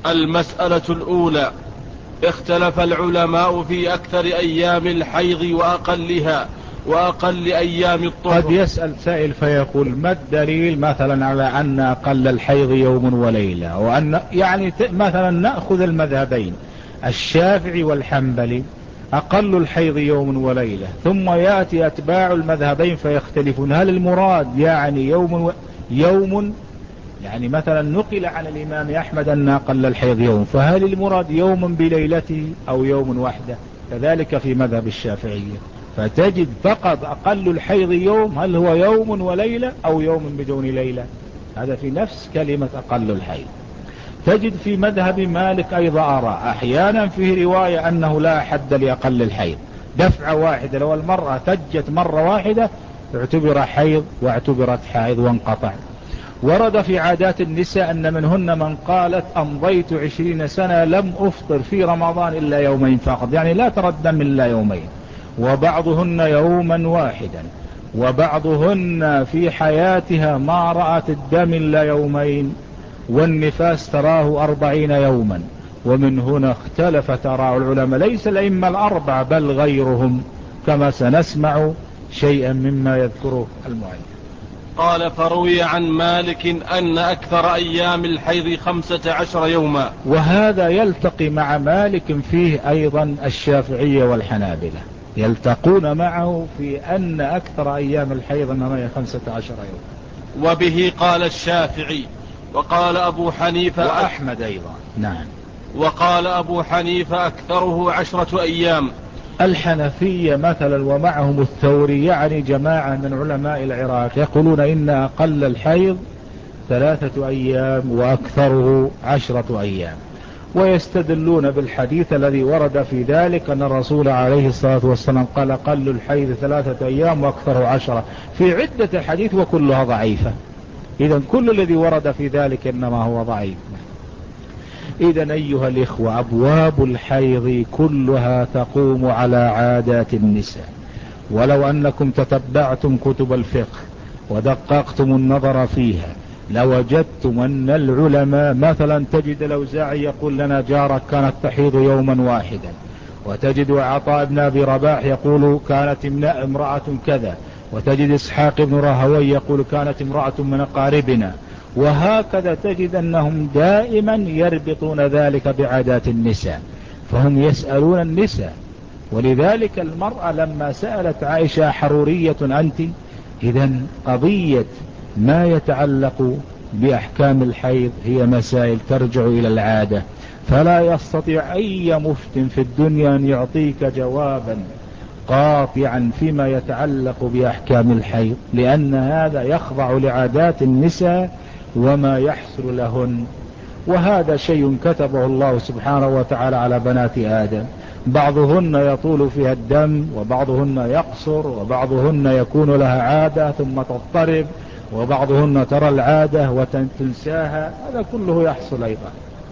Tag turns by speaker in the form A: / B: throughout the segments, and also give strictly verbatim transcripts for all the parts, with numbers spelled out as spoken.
A: المسألة الأولى: اختلف العلماء في أكثر أيام الحيض وأقلها وأقل أيام الطهر.
B: قد يسأل سائل فيقول: ما الدليل مثلا على أن أقل الحيض يوم وليلة؟ وأن يعني مثلا نأخذ المذهبين الشافعي والحنبلي، أقل الحيض يوم وليلة، ثم يأتي أتباع المذهبين فيختلفون. هل المراد يعني يوم و... يوم يعني مثلا نقل عن الإمام أحمد أن أقل الحيض يوم، فهل المراد يوم بليلته أو يوم وحده؟ كذلك في مذهب الشافعية، فتجد فقط أقل الحيض يوم، هل هو يوم وليلة أو يوم بدون ليلة؟ هذا في نفس كلمة أقل الحيض. تجد في مذهب مالك أيضا أرى أحيانا فيه رواية أنه لا حد لأقل الحيض، دفعة واحدة، لو المرأة ثجت مرة واحدة اعتبر حيض واعتبرت حائض وانقطع. ورد في عادات النساء أن منهن من قالت: أمضيت عشرين سنة لم أفطر في رمضان إلا يومين فقط، يعني لا ترى الدم إلا يومين، وبعضهن يوما واحدا، وبعضهن في حياتها ما رأت الدم إلا يومين، والنفاس تراه أربعين يوما. ومن هنا اختلفت آراء العلماء، ليس الأئمة الأربعة بل غيرهم، كما سنسمع شيئا مما يذكره المؤلف.
A: قال: فروي عن مالك أن أكثر أيام الحيض خمسة عشر يوما.
B: وهذا يلتقي مع مالك فيه أيضا الشافعية والحنابلة، يلتقون معه في أن أكثر أيام الحيض أنها هي خمسة عشر يوما.
A: وبه قال الشافعي، وقال أبو حنيفة
B: وأحمد أيضا. نعم.
A: وقال أبو حنيفة أكثره عشرة أيام.
B: الحنفية مثلا ومعهم الثوري، يعني جماعة من علماء العراق، يقولون إن أقل الحيض ثلاثة أيام وأكثره عشرة أيام، ويستدلون بالحديث الذي ورد في ذلك أن الرسول عليه الصلاة والسلام قال: أقل الحيض ثلاثة أيام وأكثره عشرة، في عدة حديث وكلها ضعيفة. إذن كل الذي ورد في ذلك إنما هو ضعيف. إذن أيها الإخوة، أبواب الحيض كلها تقوم على عادات النساء، ولو أنكم تتبعتم كتب الفقه ودققتم النظر فيها لوجدتم أن العلماء مثلا، تجد الأوزاعي يقول لنا: جارك كانت تحيض يوما واحدا، وتجد عطاء بن أبي رباح يقول: كانت امرأة كذا، وتجد إسحاق بن راهوي يقول: كانت امرأة من أقاربنا، وهكذا تجد أنهم دائما يربطون ذلك بعادات النساء، فهم يسألون النساء. ولذلك المرأة لما سألت عائشة: حرورية أنت؟ إذن قضية ما يتعلق بأحكام الحيض هي مسائل ترجع إلى العادة، فلا يستطيع أي مفت في الدنيا أن يعطيك جوابا قاطعا فيما يتعلق بأحكام الحيض، لأن هذا يخضع لعادات النساء وما يحصل لهن. وهذا شيء كتبه الله سبحانه وتعالى على بنات آدم، بعضهن يطول فيها الدم، وبعضهن يقصر، وبعضهن يكون لها عادة ثم تضطرب، وبعضهن ترى العادة وتنساها، هذا كله يحصل أيضا.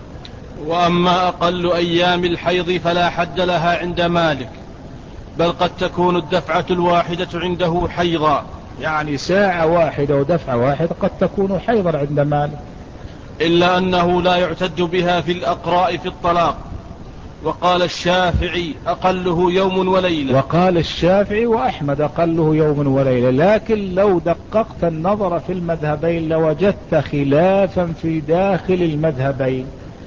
A: وأما أقل أيام الحيض فلا حد لها عند مالك، بل قد تكون الدفعة الواحدة عنده حيضا،
B: يعني ساعة واحدة ودفعة واحدة قد تكون حيضا عند مالك،
A: إلا أنه لا يعتد بها في الأقراء في الطلاق. وقال الشافعي: أقله يوم وليلة.
B: وقال الشافعي وأحمد: أقله يوم وليلة. لكن لو دققت النظر في المذهبين لوجدت خلافا في داخل المذهبين،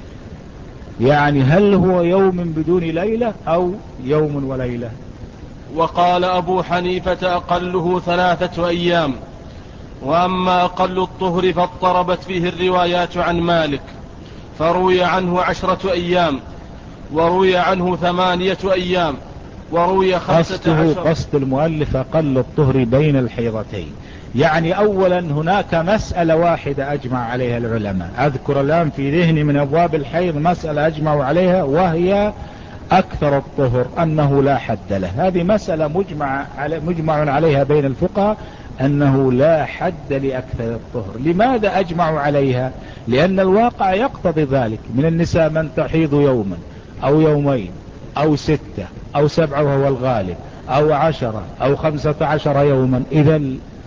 B: يعني هل هو يوم بدون ليلة أو يوم وليلة؟
A: وقال أبو حنيفة: أقله ثلاثة أيام. وأما أقل الطهر فاضطربت فيه الروايات عن مالك، فروي عنه عشرة أيام، وروي عنه ثمانية أيام، وروي خمسة عشر.
B: قصد المؤلف أقل الطهر بين الحيضتين، يعني أولا هناك مسألة واحدة أجمع عليها العلماء، أذكر الآن في ذهني من أبواب الحيض مسألة أجمع عليها، وهي أكثر الطهر أنه لا حد له. هذه مسألة مجمع, علي مجمع عليها بين الفقهاء أنه لا حد لأكثر الطهر. لماذا أجمع عليها؟ لأن الواقع يقتضي ذلك، من النساء من تحيض يوما أو يومين أو ستة أو سبعة وهو الغالب أو عشرة أو خمسة عشر يوما. إذا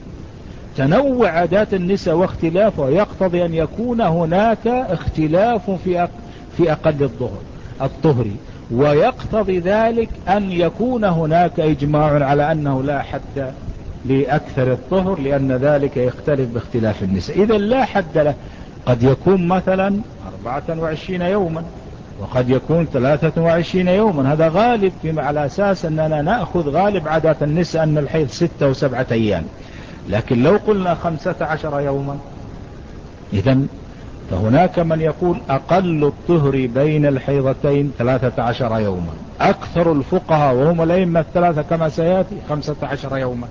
B: تنوع عادات النساء واختلافه يقتضي أن يكون هناك اختلاف في في أقل الظهر الطهر، ويقتضي ذلك أن يكون هناك إجماع على أنه لا حد لأكثر الطهر، لأن ذلك يختلف باختلاف النساء. إذا لا حد له، قد يكون مثلا أربعة وعشرين يوما، وقد يكون ثلاثة وعشرين يوما. هذا غالب، فيما على أساس أننا نأخذ غالب عادات النساء أن الحيض ستة وسبعة أيام. لكن لو قلنا خمسة عشر يوما، إذن فهناك من يقول أقل الطهر بين الحيضتين ثلاثة عشر يوما. أكثر الفقهاء وهم الأئمة الثلاثة كما سيأتي خمسة عشر يوما.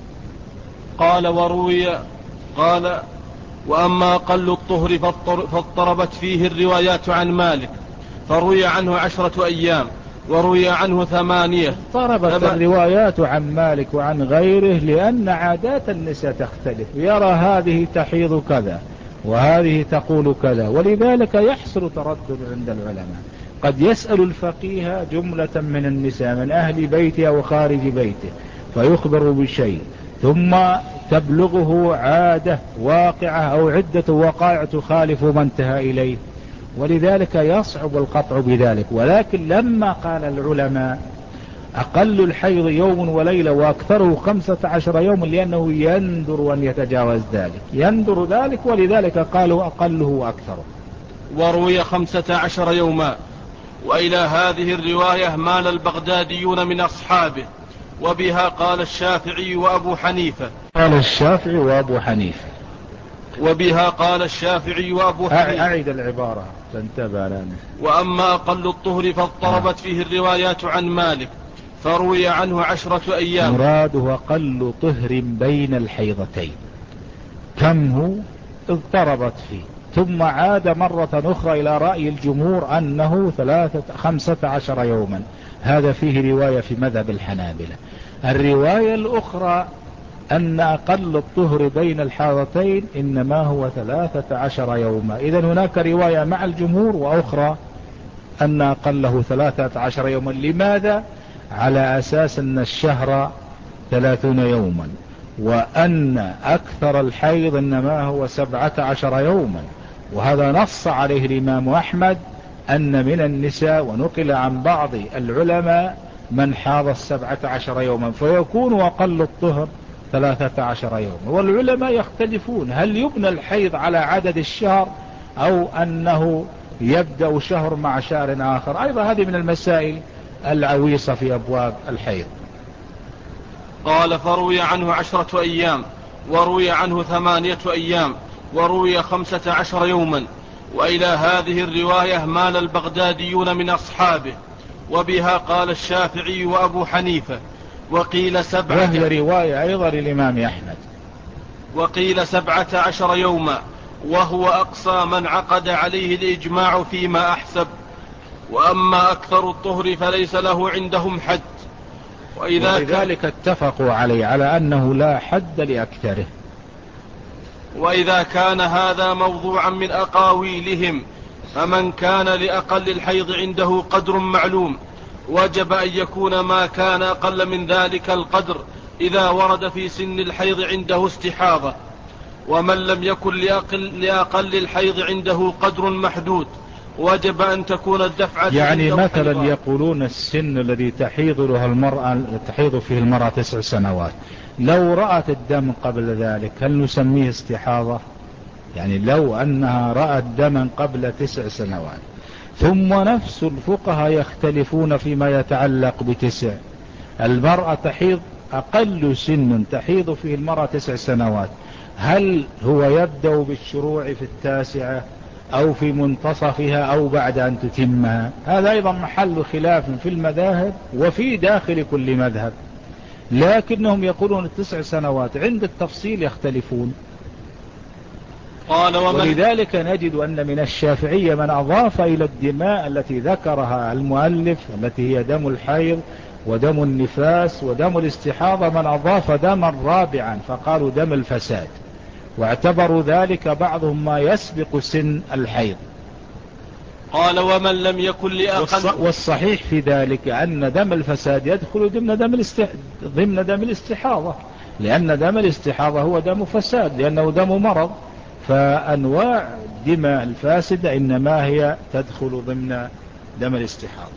A: قال وروي قال وأما أقل الطهر فاضطربت فيه الروايات عن مالك، فروي عنه عشرة أيام وروي عنه ثمانية.
B: اضطربت
A: فما...
B: الروايات عن مالك وعن غيره، لأن عادات النساء تختلف، يرى هذه تحيض كذا وهذه تقول كذا، ولذلك يحصل تردد عند العلماء. قد يسأل الفقيه جملة من النساء من أهل بيته أو خارج بيته فيخبر بشيء، ثم تبلغه عادة واقعة أو عدة وقائع تخالف ما انتهى إليه، ولذلك يصعب القطع بذلك. ولكن لما قال العلماء أقل الحيض يوم وليلة وأكثره خمسة عشر يوم، لأنه يندر أن يتجاوز ذلك، يندر ذلك، ولذلك قالوا أقله وأكثره.
A: وروي خمسة عشر يوما. وإلى هذه الرواية مال البغداديون من أصحابه، وبها قال الشافعي وأبو حنيفة.
B: قال الشافعي وأبو حنيفة
A: وبها قال الشافعي وأبو حنيفة.
B: أعيد العبارة تنتبه لنا.
A: وأما أقل الطهر فاضطربت فيه الروايات عن مالك، فروي عنه عشرة أيام.
B: مراده أقل طهر بين الحيضتين، كم هو؟ اضطربت فيه، ثم عاد مرة أخرى إلى رأي الجمهور أنه ثلاثة خمسة عشر يوما. هذا فيه رواية في مذهب الحنابلة. الرواية الأخرى أن أقل الطهر بين الحاضتين إنما هو ثلاثة عشر يوما. إذن هناك رواية مع الجمهور وأخرى أن أقله ثلاثة عشر يوما. لماذا؟ على أساس أن الشهر ثلاثون يوما، وأن أكثر الحيض إنما هو سبعة عشر يوما، وهذا نص عليه الإمام أحمد أن من النساء ونقل عن بعض العلماء من حاض السبعة عشر يوما، فيكون أقل الطهر ثلاثة عشر يوما. والعلماء يختلفون هل يبنى الحيض على عدد الشهر أو أنه يبدأ شهر مع شهر آخر. أيضا هذه من المسائل العويصة في أبواب الحيض.
A: قال فروي عنه عشرة أيام وروي عنه ثمانية أيام وروي خمسة عشر يوما. وإلى هذه الرواية مال البغداديون من أصحابه، وبها قال الشافعي وأبو حنيفة. وقيل سبعة،
B: وهي رواية أيضا للإمام أحمد.
A: وقيل سبعة عشر يوما، وهو أقصى من عقد عليه الإجماع فيما أحسب. وأما أكثر الطهر فليس له عندهم حد. وإذا
B: ولذلك اتفقوا عليه على أنه لا حد لأكثره.
A: وإذا كان هذا موضوعا من أقاويلهم، فمن كان لأقل الحيض عنده قدر معلوم وجب أن يكون ما كان أقل من ذلك القدر إذا ورد في سن الحيض عنده استحاضة. ومن لم يكن لأقل, لأقل الحيض عنده قدر محدود وجب أن تكون الدفعة.
B: يعني مثلا حيضة. يقولون السن الذي تحيض له المرأة تحيض فيه المرأة تسع سنوات، لو رأت الدم قبل ذلك هل نسميه استحاضة؟ يعني لو أنها رأت دما قبل تسع سنوات. ثم نفس الفقهاء يختلفون فيما يتعلق بتسع. المرأة تحيض أقل سن تحيض فيه المرأة تسع سنوات، هل هو يبدأ بالشروع في التاسعة أو في منتصفها أو بعد أن تتمها؟ هذا أيضا محل خلاف في المذاهب وفي داخل كل مذهب، لكنهم يقولون التسع سنوات. عند التفصيل يختلفون.
A: قال ومن
B: ولذلك نجد أن من الشافعية من أضاف إلى الدماء التي ذكرها المؤلف التي هي دم الحيض ودم النفاس ودم الاستحاضة، من أضاف دما رابعا فقالوا دم الفساد، واعتبروا ذلك بعضهم ما يسبق سن الحيض.
A: قال ومن لم يكن لأقل.
B: والصحيح في ذلك أن دم الفساد يدخل ضمن دم الاستح... ضمن دم الاستحاضة، لأن دم الاستحاضة هو دم فساد، لأنه دم مرض، فأنواع دماء الفاسدة إنما هي تدخل ضمن دم الاستحاضة.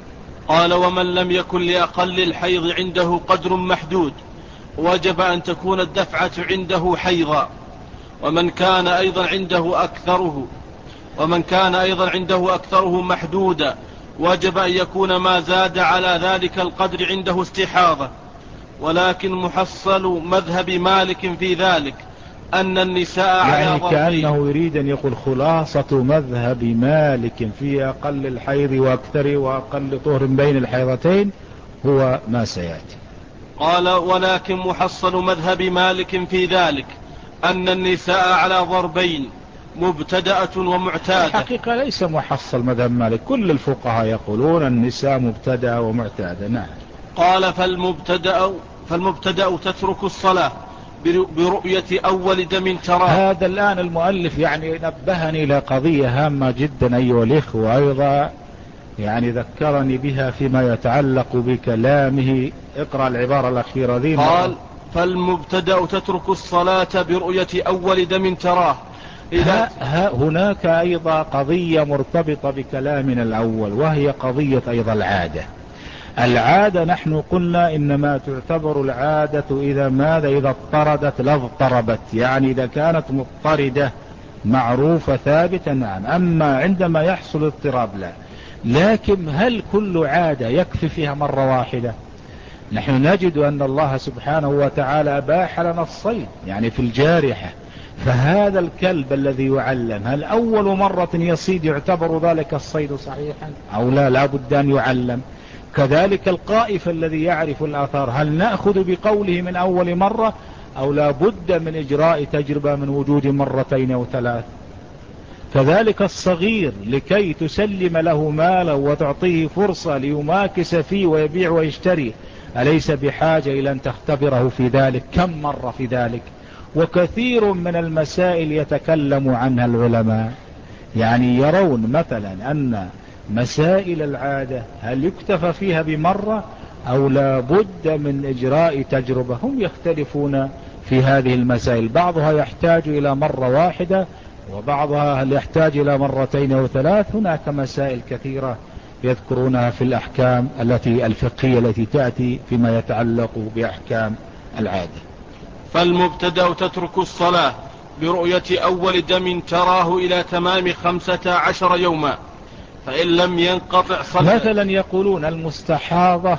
A: قال ومن لم يكن لأقل الحيض عنده قدر محدود وجب أن تكون الدفعة عنده حيضا، ومن كان أيضا عنده أكثره ومن كان أيضا عنده أكثره محدودا وجب أن يكون ما زاد على ذلك القدر عنده استحاضة. ولكن محصل مذهب مالك في ذلك أن النساء
B: يعني
A: على ضربين.
B: كأنه يريد أن يقول خلاصة مذهب مالك في أقل الحيض وأكثر وأقل طهر بين الحيضتين هو ما سيأتي.
A: قال ولكن محصل مذهب مالك في ذلك أن النساء على ضربين، مبتدأة ومعتادة.
B: الحقيقة ليس محصل مذهب مالك، كل الفقهاء يقولون النساء مبتدأة ومعتادة. نعم.
A: قال فالمبتدأ, فالمبتدأ تترك الصلاة برؤية أول دم تراه.
B: هذا الآن المؤلف يعني نبهني إلى قضية هامة جدا أيها الإخوة، أيضا يعني ذكرني بها فيما يتعلق بكلامه. اقرأ العبارة الأخيرة ذي.
A: قال فالمبتدأ تترك الصلاة برؤية أول دم تراه.
B: ها ها هناك أيضا قضية مرتبطة بكلامنا الأول، وهي قضية أيضا العادة. العادة نحن قلنا إنما تعتبر العادة إذا ماذا إذا اضطردت لا اضطربت، يعني إذا كانت مضطردة معروفة ثابتة. نعم. أما عندما يحصل اضطراب لا. لكن هل كل عادة يكفي فيها مرة واحدة؟ نحن نجد أن الله سبحانه وتعالى أباح لنا الصيد يعني في الجارحة، فهذا الكلب الذي يعلم هل أول مرة يصيد يعتبر ذلك الصيد صحيحا أو لا؟ لا بد أن يعلم. كذلك القائف الذي يعرف الآثار هل نأخذ بقوله من أول مرة أو لا بد من إجراء تجربة من وجود مرتين أو ثلاث؟ كذلك الصغير لكي تسلم له مالا وتعطيه فرصة ليماكس فيه ويبيع ويشتري، أليس بحاجة إلى أن تختبره في ذلك كم مرة في ذلك؟ وكثير من المسائل يتكلم عنها العلماء، يعني يرون مثلا أن مسائل العادة هل يكتفى فيها بمرة أو لا بد من إجراء تجربة؟ هم يختلفون في هذه المسائل، بعضها يحتاج إلى مرة واحدة وبعضها هل يحتاج إلى مرتين أو ثلاث. هناك مسائل كثيرة يذكرونها في الأحكام التي الفقهية التي تأتي فيما يتعلق بأحكام العادة.
A: فالمبتدأ تترك الصلاة برؤية أول دم تراه إلى تمام خمسة عشر يوما، فإن لم ينقطع صلاة.
B: مثلا يقولون المستحاضة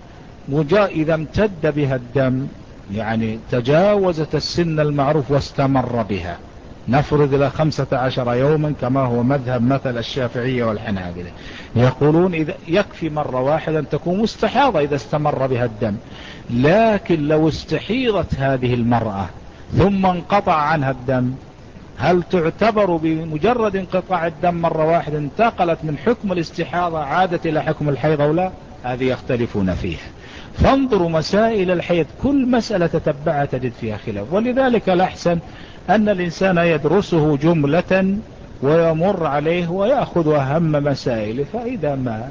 B: مجا إذا امتد بها الدم يعني تجاوزت السن المعروف واستمر بها، نفرض إلى خمسة عشر يوما كما هو مذهب مثل الشافعية والحنابلة، يقولون إذا يكفي مرة واحدة أن تكون مستحاضة إذا استمر بها الدم. لكن لو استحيضت هذه المرأة ثم انقطع عنها الدم، هل تعتبر بمجرد انقطاع الدم مرة واحدة انتقلت من حكم الاستحاضة عادت إلى حكم الحيض أو لا؟ هذه يختلفون فيها. فانظروا مسائل الحيض كل مسألة تتبعها تجد فيها خلاف، ولذلك الأحسن أن الإنسان يدرسه جملة ويمر عليه ويأخذ أهم مسائل، فإذا ما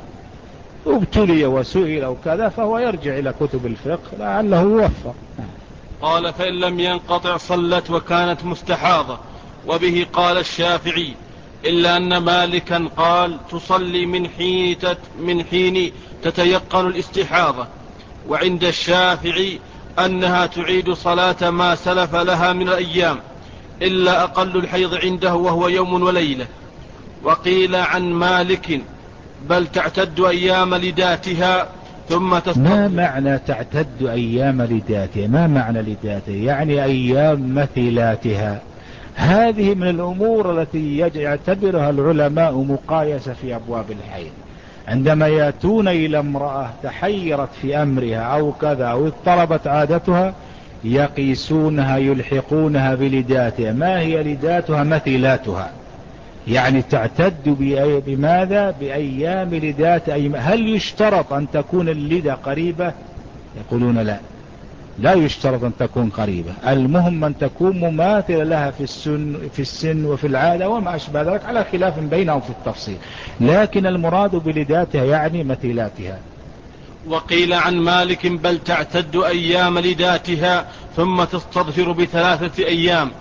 B: ابتلي وسئل أو كذا فهو يرجع إلى كتب الفقه لعله يوفق.
A: قال فإن لم ينقطع صلت وكانت مستحاضة، وبه قال الشافعي، إلا أن مالكا قال تصلي من حين, تت من حين تتيقن الاستحاضة، وعند الشافعي أنها تعيد صلاة ما سلف لها من الأيام إلا أقل الحيض عنده وهو يوم وليلة. وقيل عن مالك بل تعتد أيام لداتها ثم تستطيع.
B: ما معنى تعتد أيام لداتها؟ ما معنى لداتها؟ يعني أيام مثيلاتها. هذه من الأمور التي يعتبرها العلماء مقايسة في أبواب الحيض، عندما يأتون إلى امرأة تحيرت في أمرها أو كذا أو اضطربت عادتها يقيسونها يلحقونها بلداتها. ما هي لداتها؟ مثيلاتها، يعني تعتد بماذا؟ بأيام لدات أيام. هل يشترط أن تكون اللدة قريبة؟ يقولون لا، لا يشترط أن تكون قريبة، المهم أن تكون مماثلة لها في السن, في السن وفي العادة وما أشبه ذلك، على خلاف بينهم في التفصيل، لكن المراد بلداتها يعني مثيلاتها.
A: وقيل عن مالك بل تعتد أيام لداتها ثم تستظهر بثلاثة أيام،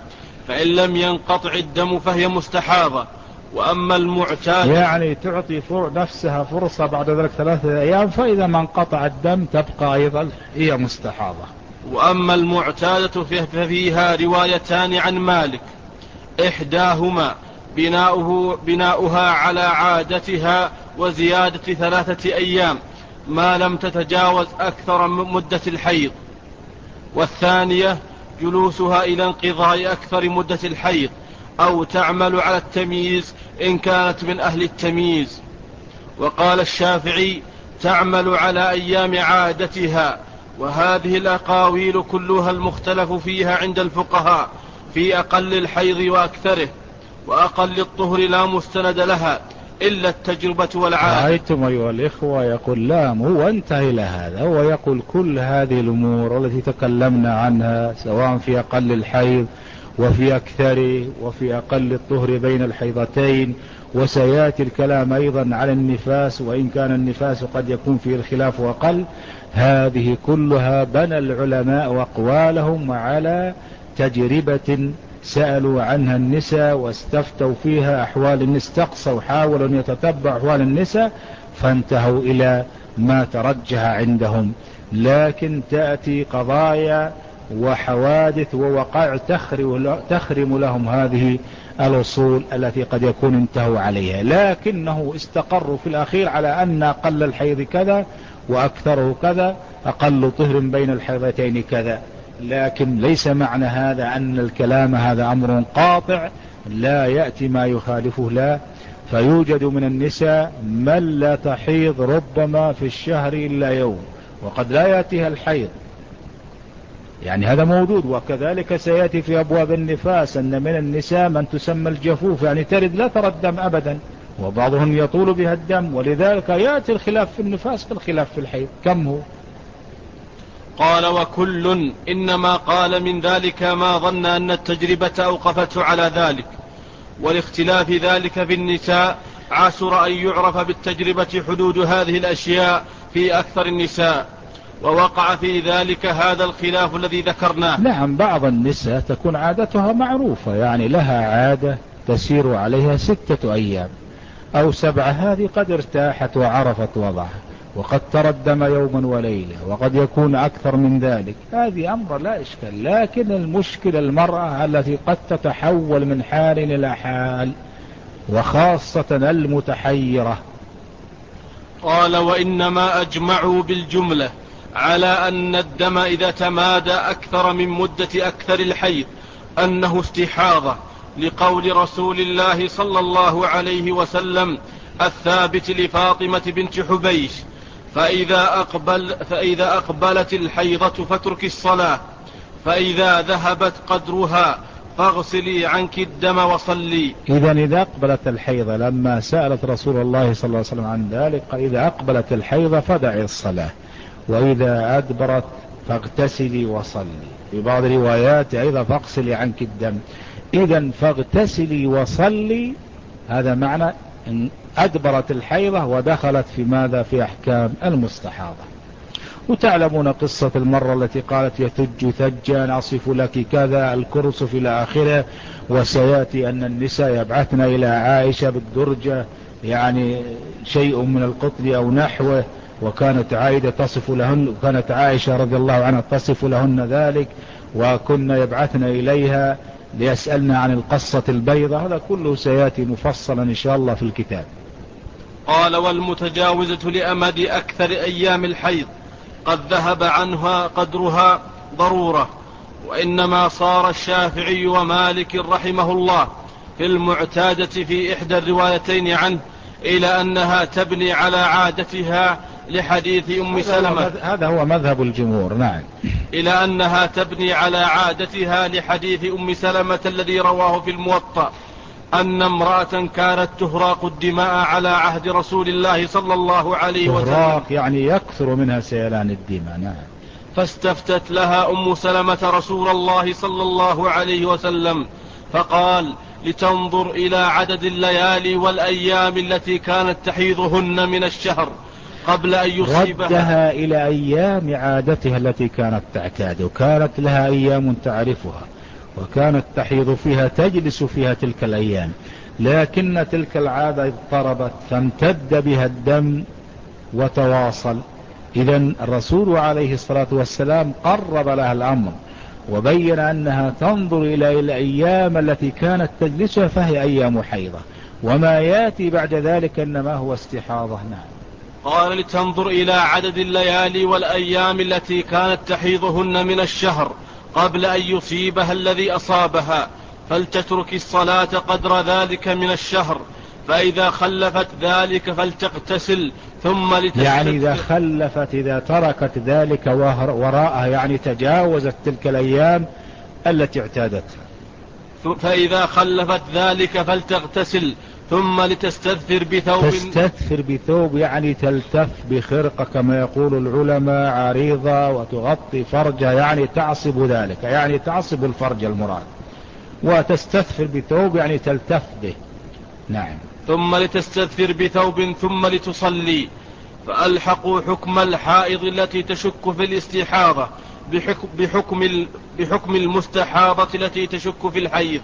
A: فإن لم ينقطع الدم فهي مستحاضة. وأما المعتادة
B: يعني تعطي فر نفسها فرصة بعد ذلك ثلاثة أيام، فإذا ما انقطع الدم تبقى أيضا هي مستحاضة.
A: وأما المعتادة ففيها روايتان عن مالك، إحداهما بناؤه بناؤها على عادتها وزيادة ثلاثة أيام ما لم تتجاوز أكثر من مدة الحيض، والثانية جلوسها إلى انقضاء أكثر مدة الحيض، أو تعمل على التمييز إن كانت من أهل التمييز. وقال الشافعي تعمل على أيام عادتها. وهذه الأقاويل كلها المختلف فيها عند الفقهاء في أقل الحيض وأكثره، وأقل الطهر لا مستند لها إلا التجربة والعادة.
B: رأيتم أيها الإخوة، يقول لا هو انتهى إلى هذا، هو يقول كل هذه الأمور التي تكلمنا عنها سواء في أقل الحيض وفي أكثره وفي أقل الطهر بين الحيضتين، وسيأتي الكلام أيضا على النفاس وإن كان النفاس قد يكون فيه الخلاف أقل، هذه كلها بنى العلماء وأقوالهم على تجربة سألوا عنها النساء واستفتوا فيها أحوال النساء، استقصوا حاولوا أن يتتبعوا أحوال النساء فانتهوا إلى ما ترجح عندهم. لكن تأتي قضايا وحوادث ووقائع تخرم لهم هذه الأصول التي قد يكون انتهوا عليها، لكنه استقروا في الأخير على أن أقل الحيض كذا وأكثره كذا، أقل طهر بين الحيضتين كذا. لكن ليس معنى هذا أن الكلام هذا أمر قاطع لا يأتي ما يخالفه، لا. فيوجد من النساء من لا تحيض ربما في الشهر إلا يوم وقد لا يأتيها الحيض، يعني هذا موجود. وكذلك سيأتي في أبواب النفاس أن من النساء من تسمى الجفوف، يعني ترد لا ترى الدم أبدا، وبعضهم يطول بها الدم، ولذلك يأتي الخلاف في النفاس كالخلاف في الحيض. كم هو؟
A: قال وكل إنما قال من ذلك ما ظن أن التجربة أوقفته على ذلك، والاختلاف ذلك في النساء عسر أن يعرف بالتجربة حدود هذه الأشياء في أكثر النساء، ووقع في ذلك هذا الخلاف الذي ذكرناه.
B: نعم، بعض النساء تكون عادتها معروفة، يعني لها عادة تسير عليها ستة أيام أو سبعة، هذه قد ارتاحت وعرفت وضعها، وقد ترى الدم يوما وليلة، وقد يكون أكثر من ذلك، هذه أمر لا إشكال. لكن المشكلة المرأة التي قد تتحول من حال إلى حال، وخاصة المتحيرة.
A: قال وإنما أجمعوا بالجملة على أن الدم إذا تمادى أكثر من مدة أكثر الحيض أنه استحاضة، لقول رسول الله صلى الله عليه وسلم الثابت لفاطمة بنت حبيش فإذا, أقبل فإذا أقبلت الحيضة فاترك الصلاة، فإذا ذهبت قدرها فاغسلي عنك الدم وصلي.
B: إذا إذا أقبلت الحيضة، لما سألت رسول الله صلى الله عليه وسلم عن ذلك قال إذا أقبلت الحيضة فدعي الصلاة، وإذا أدبرت فاغتسلي وصلي، في بعض الروايات أيضا فاغسلي عنك الدم. إذا فاغتسلي وصلي، هذا معنى إن أدبرت الحيضة ودخلت في ماذا؟ في أحكام المستحاضة. وتعلمون قصة المرة التي قالت يتج ثجا أصف لك كذا الكرسف إلى آخره، وسيأتي أن النساء يبعثن إلى عائشة بالدرجة يعني شيء من القطن أو نحوه، وكانت عائدة تصف لهن، وكانت عائشة رضي الله عنها تصف لهن ذلك، وكنا يبعثن إليها ليسألنا عن القصة البيضة. هذا كله سيأتي مفصلا إن شاء الله في الكتاب.
A: قال والمتجاوزة لأمد أكثر أيام الحيض قد ذهب عنها قدرها ضرورة، وإنما صار الشافعي ومالك رحمه الله في المعتادة في إحدى الروايتين عنه إلى أنها تبني على عادتها لحديث أم سلمة.
B: هذا هو مذهب الجمهور. نعم،
A: إلى أنها تبني على عادتها لحديث أم سلمة الذي رواه في الموطأ أن امرأة كانت تهراق الدماء على عهد رسول الله صلى الله عليه وسلم.
B: تهراق يعني يكثر منها سيلان الدماء. نعم.
A: فاستفتت لها أم سلمة رسول الله صلى الله عليه وسلم فقال لتنظر إلى عدد الليالي والأيام التي كانت تحيضهن من الشهر قبل أن يصيبها.
B: ردها إلى أيام عادتها التي كانت تعتاد، وكانت لها أيام تعرفها، وكانت تحيض فيها تجلس فيها تلك الأيام، لكن تلك العادة اضطربت فامتد بها الدم وتواصل. إذن الرسول عليه الصلاة والسلام قرب لها الأمر وبين أنها تنظر إلى الأيام التي كانت تجلسها فهي أيام حيضة، وما يأتي بعد ذلك إنما هو استحاضة. نعم.
A: قال لتنظر إلى عدد الليالي والأيام التي كانت تحيضهن من الشهر قبل أن يصيبها الذي أصابها، فلتترك الصلاة قدر ذلك من الشهر، فإذا خلفت ذلك فلتغتسل ثم لتستدفر.
B: يعني إذا خلفت، إذا تركت ذلك وراءها، يعني تجاوزت تلك الأيام التي اعتادتها.
A: فإذا خلفت ذلك فلتغتسل ثم لتستدفر بثوب.
B: تستدفر بثوب يعني تلتف بخرقة كما يقول العلماء عريضة وتغطي فرجها، يعني تعصب ذلك، يعني تعصب الفرج المراد. وتستدفر بثوب يعني تلتف به. نعم.
A: ثم لتستدفر بثوب ثم لتصلي، فألحقوا حكم الحائض التي تشك في الاستحاضة بحكم, بحكم, بحكم المستحاضة التي تشك في الحيض.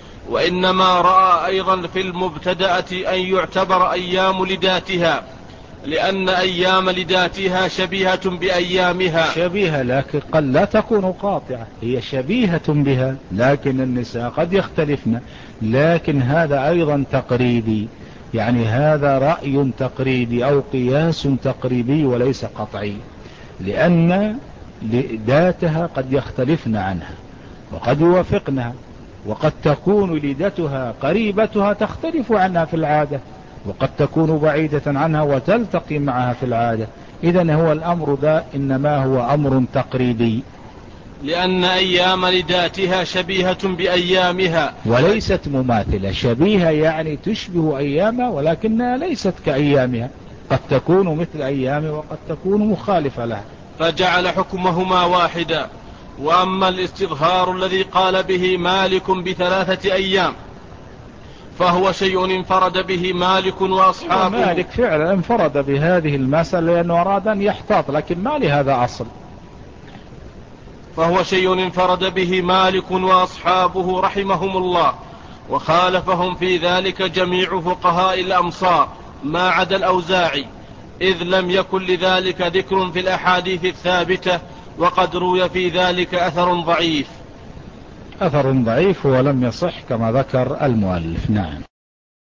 A: وإنما رأى أيضا في المبتدأة أن يعتبر أيام لداتها، لأن أيام لداتها شبيهة بأيامها.
B: شبيهة، لكن قد لا تكون قاطعة، هي شبيهة بها، لكن النساء قد يختلفن. لكن هذا أيضا تقريبي، يعني هذا رأي تقريبي أو قياس تقريبي وليس قطعي، لأن لداتها قد يختلفن عنها وقد يوافقنها، وقد تكون لدتها قريبتها تختلف عنها في العادة، وقد تكون بعيدة عنها وتلتقي معها في العادة. إذن هو الأمر ذا إنما هو أمر تقريبي،
A: لأن أيام لداتها شبيهة بأيامها
B: وليست مماثلة. شبيهة يعني تشبه أيامها ولكنها ليست كأيامها، قد تكون مثل أيامها وقد تكون مخالفة لها،
A: فجعل حكمهما واحدا. وأما الاستظهار الذي قال به مالك بثلاثة أيام فهو شيء انفرد به مالك وأصحابه.
B: مالك فعلا انفرد بهذه المسألة لأنه أراد أن يحتاط، لكن ما لهذا أصل.
A: فهو شيء انفرد به مالك وأصحابه رحمهم الله، وخالفهم في ذلك جميع فقهاء الأمصار ما عدا الأوزاعي، إذ لم يكن لذلك ذكر في الأحاديث الثابتة، وقد روي في ذلك أثر ضعيف.
B: أثر ضعيف ولم يصح كما ذكر المؤلف. نعم.